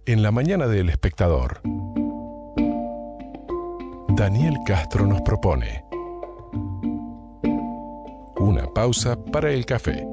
En la mañana del Espectador, Daniel Castro nos propone una pausa para el café.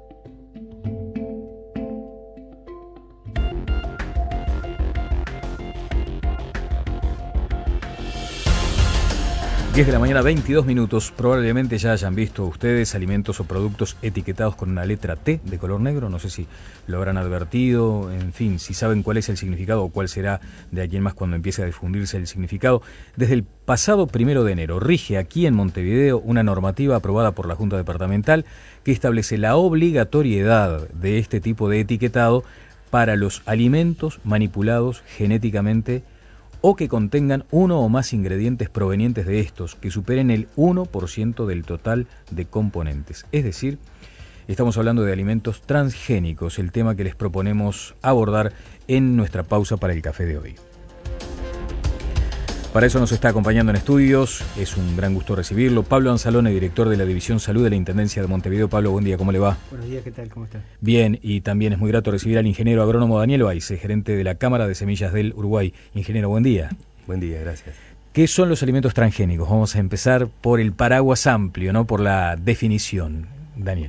Diez de la mañana, 22 minutos. Probablemente ya hayan visto ustedes alimentos o productos etiquetados con una letra T de color negro. No sé si lo habrán advertido, en fin, si saben cuál es el significado o cuál será de aquí en más cuando empiece a difundirse el significado. Desde el pasado 1 de enero rige aquí en Montevideo una normativa aprobada por la Junta Departamental que establece la obligatoriedad de este tipo de etiquetado para los alimentos manipulados genéticamente o que contengan uno o más ingredientes provenientes de estos que superen el 1% del total de componentes. Es decir, estamos hablando de alimentos transgénicos, el tema que les proponemos abordar en nuestra pausa para el café de hoy. Para eso nos está acompañando en estudios, es un gran gusto recibirlo, Pablo Anzalone, director de la División Salud de la Intendencia de Montevideo. Pablo, buen día, ¿cómo le va? Buenos días, ¿qué tal? ¿Cómo está? Bien, y también es muy grato recibir al ingeniero agrónomo Daniel Baice, gerente de la Cámara de Semillas del Uruguay. Ingeniero, buen día. Buen día, gracias. ¿Qué son los alimentos transgénicos? Vamos a empezar por el paraguas amplio, ¿no? Por la definición, Daniel.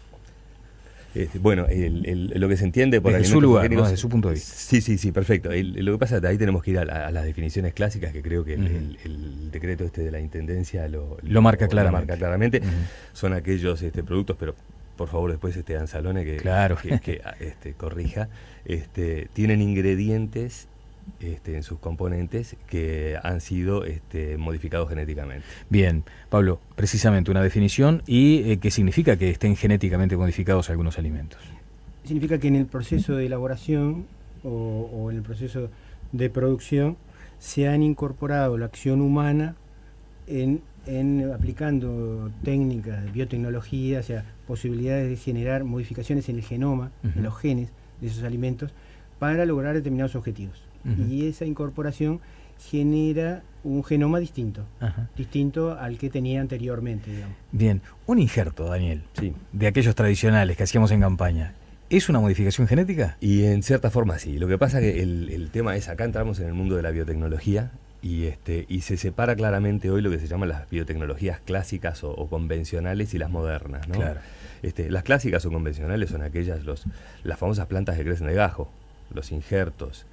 Bueno, lo que se entiende por desde su lugar, ¿no? Desde su punto de vista. Sí, perfecto. Lo que pasa es que ahí tenemos que ir a las definiciones clásicas, que creo que el decreto de la Intendencia lo marca claramente. Son aquellos productos, pero por favor después Anzalone que corrija, tienen ingredientes en sus componentes que han sido modificados genéticamente. Bien, Pablo, precisamente una definición y ¿qué significa que estén genéticamente modificados algunos alimentos? Significa que en el proceso de elaboración o en el proceso de producción se han incorporado la acción humana en aplicando técnicas de biotecnología, o sea, posibilidades de generar modificaciones en el genoma, en los genes de esos alimentos, para lograr determinados objetivos. Y esa incorporación genera un genoma distinto, distinto al que tenía anteriormente, digamos. Bien, un injerto, Daniel, sí, de aquellos tradicionales que hacíamos en campaña, ¿es una modificación genética? Y en cierta forma sí. Lo que pasa es que el tema es, acá entramos en el mundo de la biotecnología y se separa claramente hoy lo que se llaman las biotecnologías clásicas o convencionales y las modernas, ¿no? Claro. Las clásicas o convencionales son aquellas, las famosas plantas que crecen de gajo, los injertos.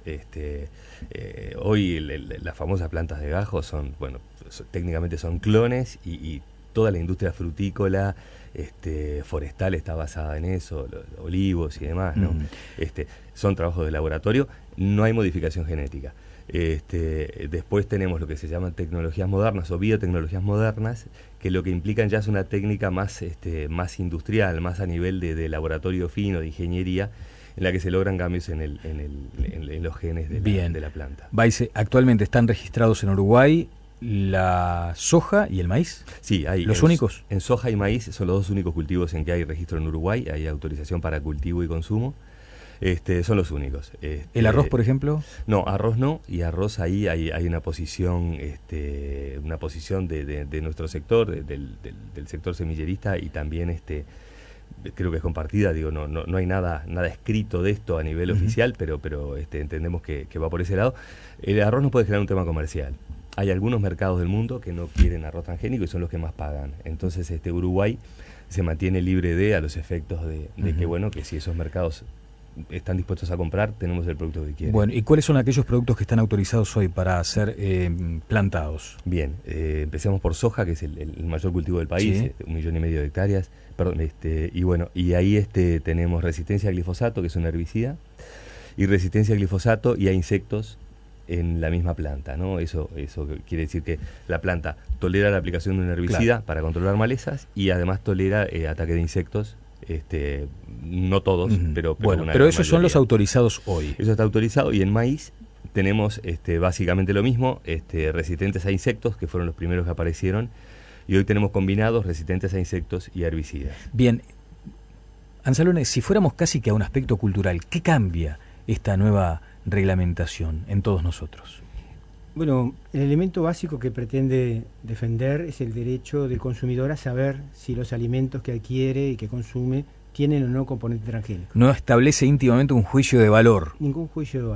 Hoy las famosas plantas de gajo son, técnicamente son clones y toda la industria frutícola, forestal está basada en eso, los olivos y demás, ¿no? Son trabajos de laboratorio, no hay modificación genética. Después tenemos lo que se llaman tecnologías modernas o biotecnologías modernas, que lo que implican ya es una técnica más industrial, más a nivel de laboratorio fino, de ingeniería, en la que se logran cambios en los genes de la planta. Baice, ¿actualmente están registrados en Uruguay la soja y el maíz? Sí, hay. ¿Los únicos? En soja y maíz son los dos únicos cultivos en que hay registro en Uruguay, hay autorización para cultivo y consumo. Son los únicos. ¿El arroz, por ejemplo? No, arroz no, y arroz ahí hay una posición de nuestro sector, del sector semillerista, y también creo que es compartida, no hay nada escrito de esto a nivel oficial, pero entendemos que va por ese lado. El arroz no puede generar un tema comercial. Hay algunos mercados del mundo que no quieren arroz transgénico y son los que más pagan. Entonces Uruguay se mantiene libre a los efectos de que si esos mercados están dispuestos a comprar, tenemos el producto que quieren. Bueno, ¿y cuáles son aquellos productos que están autorizados hoy para ser plantados? Bien, empecemos por soja, que es el mayor cultivo del país, sí. 1,5 millones de hectáreas, y ahí tenemos resistencia a glifosato, que es un herbicida, y resistencia a glifosato y a insectos en la misma planta, ¿no? Eso quiere decir que la planta tolera la aplicación de un herbicida para controlar malezas y además tolera ataque de insectos. No todos, pero esos son los autorizados hoy. Eso está autorizado, y en maíz tenemos básicamente lo mismo, resistentes a insectos, que fueron los primeros que aparecieron, y hoy tenemos combinados resistentes a insectos y herbicidas. Bien, Anzalone, si fuéramos casi que a un aspecto cultural, ¿qué cambia esta nueva reglamentación en todos nosotros? Bueno, el elemento básico que pretende defender es el derecho del consumidor a saber si los alimentos que adquiere y que consume tienen o no componente transgénico. No establece íntimamente un juicio de valor. Ningún juicio de valor.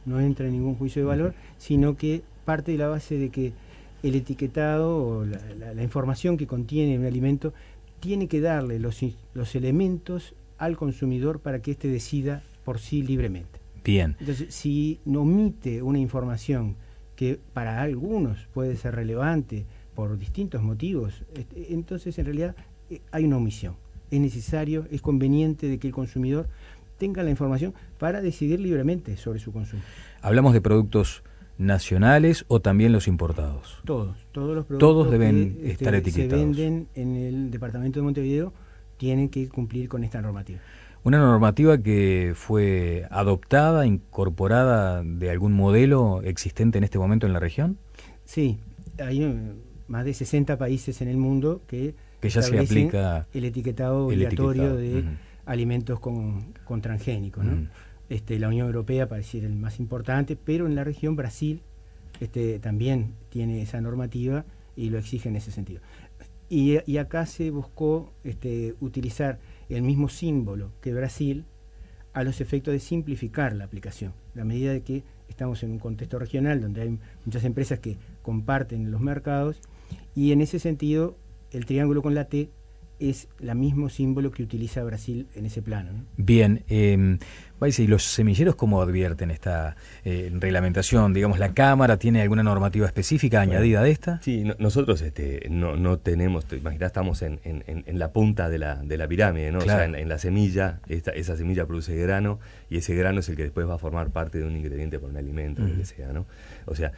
no entra en ningún juicio de valor, sino que parte de la base de que el etiquetado o la información que contiene un alimento tiene que darle los elementos al consumidor para que éste decida por sí libremente. Bien. Entonces, si no omite una información que para algunos puede ser relevante por distintos motivos, entonces en realidad hay una omisión. Es necesario, es conveniente de que el consumidor tenga la información para decidir libremente sobre su consumo. ¿Hablamos de productos nacionales o también los importados? Todos los productos todos deben que estar etiquetados. Se venden en el departamento de Montevideo tienen que cumplir con esta normativa. ¿Una normativa que fue adoptada, incorporada de algún modelo existente en este momento en la región? Sí, hay más de 60 países en el mundo que ya se aplica el etiquetado obligatorio de alimentos con transgénicos, ¿no? La Unión Europea parece ser el más importante, pero en la región Brasil también tiene esa normativa y lo exige en ese sentido. Y acá se buscó utilizar el mismo símbolo que Brasil a los efectos de simplificar la aplicación. A medida de que estamos en un contexto regional donde hay muchas empresas que comparten los mercados, y en ese sentido el triángulo con la T es el mismo símbolo que utiliza Brasil en ese plano, ¿no? Bien, ¿y los semilleros cómo advierten esta reglamentación? Digamos, ¿la Cámara tiene alguna normativa específica añadida de esta? Sí, nosotros no tenemos, te imaginas, estamos en la punta de la pirámide, ¿no? Claro. O sea, en la semilla, esa semilla produce grano, y ese grano es el que después va a formar parte de un ingrediente para un alimento, lo que sea, ¿no? O sea,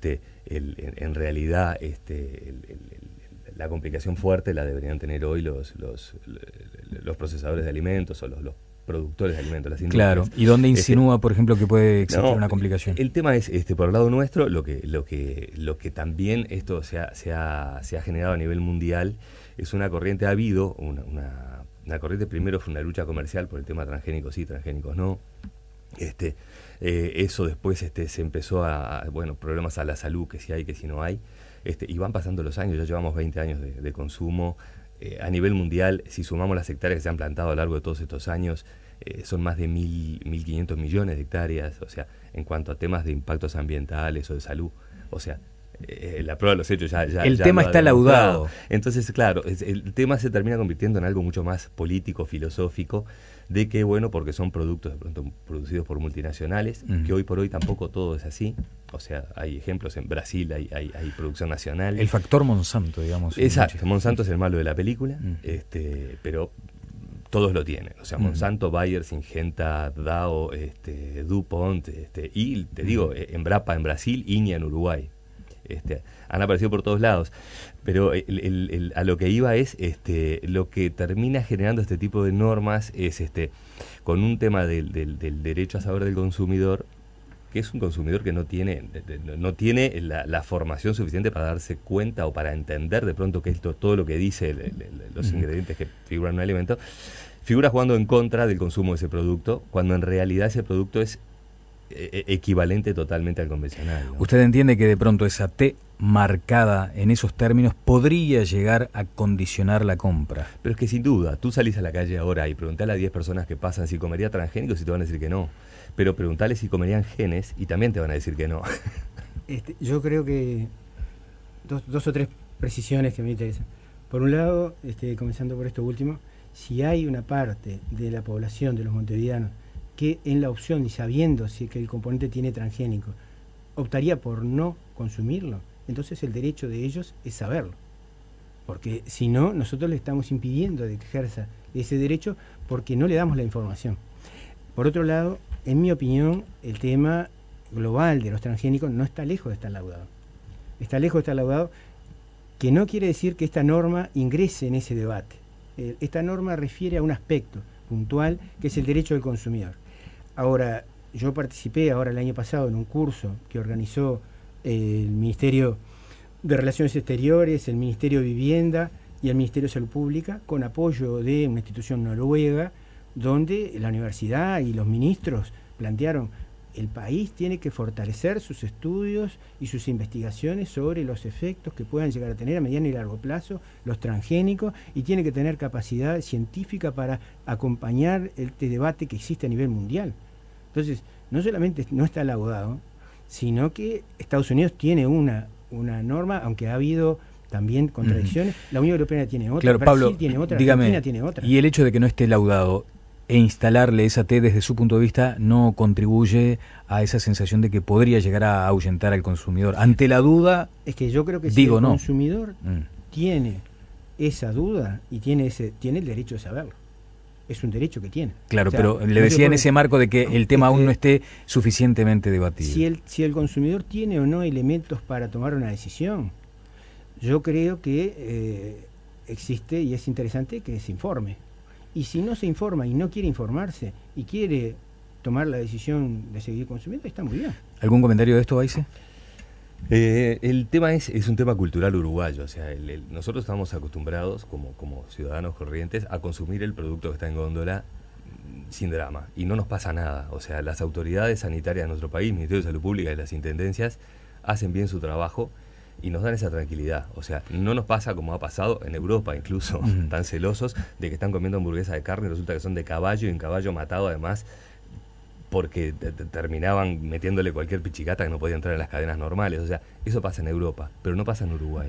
en realidad, la complicación fuerte la deberían tener hoy los procesadores de alimentos o los productores de alimentos, las industrias. Claro, ¿y dónde insinúa, por ejemplo, que puede existir una complicación? El tema es, por el lado nuestro, lo que también esto se ha generado a nivel mundial es una corriente, ha habido una corriente. Primero fue una lucha comercial por el tema transgénicos sí, transgénicos no. Eso después se empezó problemas a la salud, que si hay, que si no hay. Y van pasando los años, ya llevamos 20 años de consumo. A nivel mundial, si sumamos las hectáreas que se han plantado a lo largo de todos estos años, son más de 1.500 millones de hectáreas. O sea, en cuanto a temas de impactos ambientales o de salud, o sea, la prueba de los hechos ya el tema está laudado. Entonces, claro, el tema se termina convirtiendo en algo mucho más político, filosófico, de que, porque son productos de pronto producidos por multinacionales, que hoy por hoy tampoco todo es así. O sea, hay ejemplos, en Brasil hay producción nacional. El factor Monsanto, digamos. Exacto, Monsanto es el malo de la película, pero todos lo tienen. O sea, Monsanto, Bayer, Syngenta, Dow, DuPont, y te digo, Embrapa en Brasil, INEA en Uruguay. Han aparecido por todos lados, pero a lo que iba es lo que termina generando este tipo de normas es con un tema del derecho a saber del consumidor, que es un consumidor que no tiene la formación suficiente para darse cuenta o para entender de pronto que todo lo que dice los ingredientes que figuran en un alimento figura jugando en contra del consumo de ese producto, cuando en realidad ese producto es equivalente totalmente al convencional, ¿no? ¿Usted entiende que de pronto esa T marcada en esos términos podría llegar a condicionar la compra? Pero es que sin duda, tú salís a la calle ahora y preguntale a 10 personas que pasan si comería transgénicos y te van a decir que no. Pero preguntale si comerían genes y también te van a decir que no. Yo creo que dos o tres precisiones que me interesan. Por un lado, comenzando por esto último, si hay una parte de la población de los montevideanos que en la opción y sabiendo si que el componente tiene transgénico optaría por no consumirlo, entonces el derecho de ellos es saberlo, porque si no, nosotros le estamos impidiendo de que ejerza ese derecho porque no le damos la información. Por otro lado, en mi opinión, el tema global de los transgénicos no está lejos de estar laudado. Está lejos de estar laudado, que no quiere decir que esta norma ingrese en ese debate. Esta norma refiere a un aspecto puntual que es el derecho del consumidor. Ahora, yo participé el año pasado en un curso que organizó el Ministerio de Relaciones Exteriores, el Ministerio de Vivienda y el Ministerio de Salud Pública, con apoyo de una institución noruega, donde la universidad y los ministros plantearon: el país tiene que fortalecer sus estudios y sus investigaciones sobre los efectos que puedan llegar a tener a mediano y largo plazo los transgénicos, y tiene que tener capacidad científica para acompañar este debate que existe a nivel mundial. Entonces, no solamente no está laudado, sino que Estados Unidos tiene una norma, aunque ha habido también contradicciones. La Unión Europea tiene otra, claro, Brasil Pablo, tiene otra, dígame, Argentina tiene otra. Y el hecho de que no esté laudado e instalarle esa T desde su punto de vista no contribuye a esa sensación de que podría llegar a ahuyentar al consumidor. Ante la duda, es que yo creo que digo, si el no. consumidor tiene esa duda y tiene el derecho de saberlo. Es un derecho que tiene. Claro, o sea, pero le decía en ese marco de que el tema aún no esté suficientemente debatido. Si el consumidor tiene o no elementos para tomar una decisión, yo creo que existe y es interesante que se informe. Y si no se informa y no quiere informarse y quiere tomar la decisión de seguir consumiendo, está muy bien. ¿Algún comentario de esto, Baise? El tema es un tema cultural uruguayo. O sea, nosotros estamos acostumbrados como ciudadanos corrientes a consumir el producto que está en góndola sin drama y no nos pasa nada. O sea, las autoridades sanitarias de nuestro país, Ministerio de Salud Pública y las intendencias hacen bien su trabajo y nos dan esa tranquilidad. O sea, no nos pasa como ha pasado en Europa incluso, tan celosos de que están comiendo hamburguesas de carne y resulta que son de caballo y un caballo matado además porque terminaban metiéndole cualquier pichicata que no podía entrar en las cadenas normales. O sea, eso pasa en Europa, pero no pasa en Uruguay.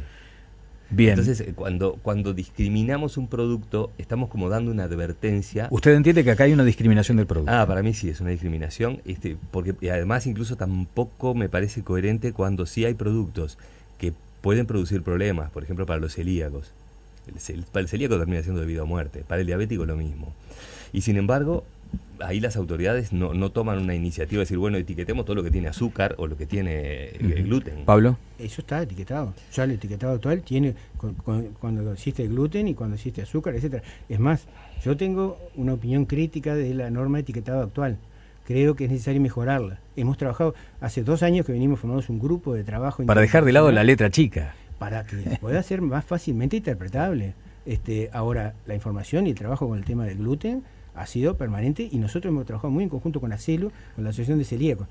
Bien. Entonces, cuando discriminamos un producto, estamos como dando una advertencia. ¿Usted entiende que acá hay una discriminación del producto? Para mí sí, es una discriminación, porque y además incluso tampoco me parece coherente cuando sí hay productos que pueden producir problemas, por ejemplo para los celíacos. Para el celíaco termina siendo de vida o muerte, para el diabético lo mismo. Y sin embargo, ahí las autoridades no toman una iniciativa de decir, bueno, etiquetemos todo lo que tiene azúcar o lo que tiene gluten. Pablo. Eso está etiquetado. Ya el etiquetado actual tiene cuando existe gluten y cuando existe azúcar, etcétera. Es más, yo tengo una opinión crítica de la norma de etiquetado actual. Creo que es necesario mejorarla. Hemos trabajado, hace 2 años que venimos formando un grupo de trabajo. Para dejar de lado la letra chica. Para que pueda ser más fácilmente interpretable. Ahora, la información y el trabajo con el tema del gluten ha sido permanente y nosotros hemos trabajado muy en conjunto con ACELU, con la Asociación de Celíacos.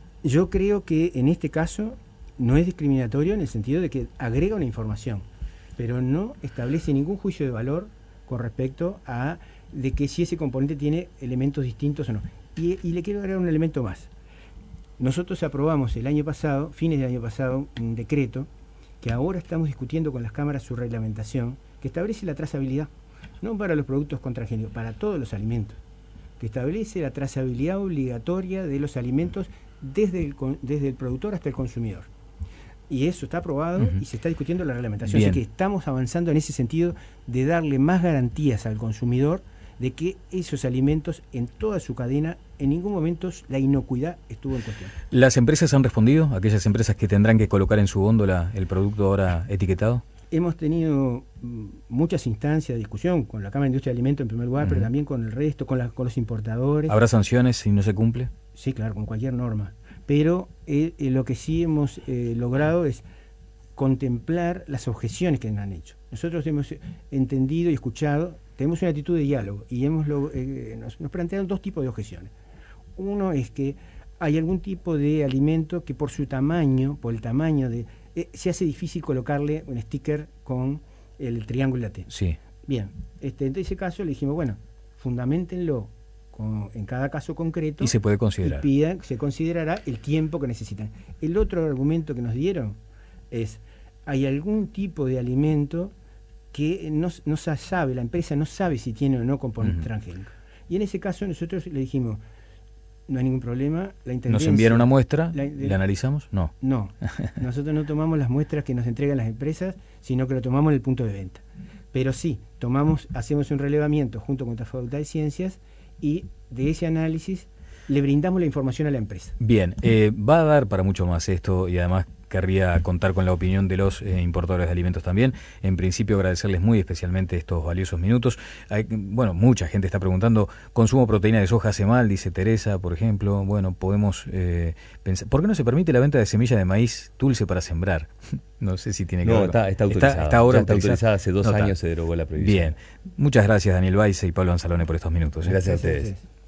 Yo creo que en este caso no es discriminatorio en el sentido de que agrega una información, pero no establece ningún juicio de valor con respecto a de que si ese componente tiene elementos distintos o no. Y le quiero agregar un elemento más. Nosotros aprobamos el año pasado, fines del año pasado, un decreto que ahora estamos discutiendo con las cámaras su reglamentación, que establece la trazabilidad, no para los productos con transgénicos, para todos los alimentos, que establece la trazabilidad obligatoria de los alimentos desde el productor hasta el consumidor. Y eso está aprobado y se está discutiendo la reglamentación. Bien. Así que estamos avanzando en ese sentido de darle más garantías al consumidor de que esos alimentos en toda su cadena, en ningún momento la inocuidad estuvo en cuestión. ¿Las empresas han respondido? ¿Aquellas empresas que tendrán que colocar en su góndola el producto ahora etiquetado? Hemos tenido muchas instancias de discusión con la Cámara de Industria de Alimentos en primer lugar, pero también con el resto, con los importadores. ¿Habrá sanciones si no se cumple? Sí, claro, con cualquier norma. Pero lo que sí hemos logrado es contemplar las objeciones que nos han hecho. Nosotros hemos entendido y escuchado, tenemos una actitud de diálogo y nos plantearon 2 tipos de objeciones. Uno es que hay algún tipo de alimento que por el tamaño de... se hace difícil colocarle un sticker con el triángulo de la T. Sí. Bien, en ese caso le dijimos, bueno, fundamentenlo en cada caso concreto. Y se puede considerar. Y se considerará el tiempo que necesitan. El otro argumento que nos dieron es, hay algún tipo de alimento que no se sabe, la empresa no sabe si tiene o no componentes transgénicos. Y en ese caso nosotros le dijimos, no hay ningún problema. La intendencia, ¿nos enviaron una muestra? ¿La analizamos? No. No, nosotros no tomamos las muestras que nos entregan las empresas, sino que lo tomamos en el punto de venta. Pero sí, hacemos un relevamiento junto con la Facultad de Ciencias y de ese análisis le brindamos la información a la empresa. Bien, va a dar para mucho más esto y además querría contar con la opinión de los importadores de alimentos también. En principio agradecerles muy especialmente estos valiosos minutos. Mucha gente está preguntando, ¿consumo proteína de soja hace mal? Dice Teresa, por ejemplo. Bueno, podemos pensar, ¿por qué no se permite la venta de semilla de maíz dulce para sembrar? No sé si tiene que ver. No, está autorizada. Está ahora autorizada. Hace 2 años se derogó la prohibición. Bien. Muchas gracias, Daniel Baise y Pablo Anzalone, por estos minutos. Gracias a ustedes.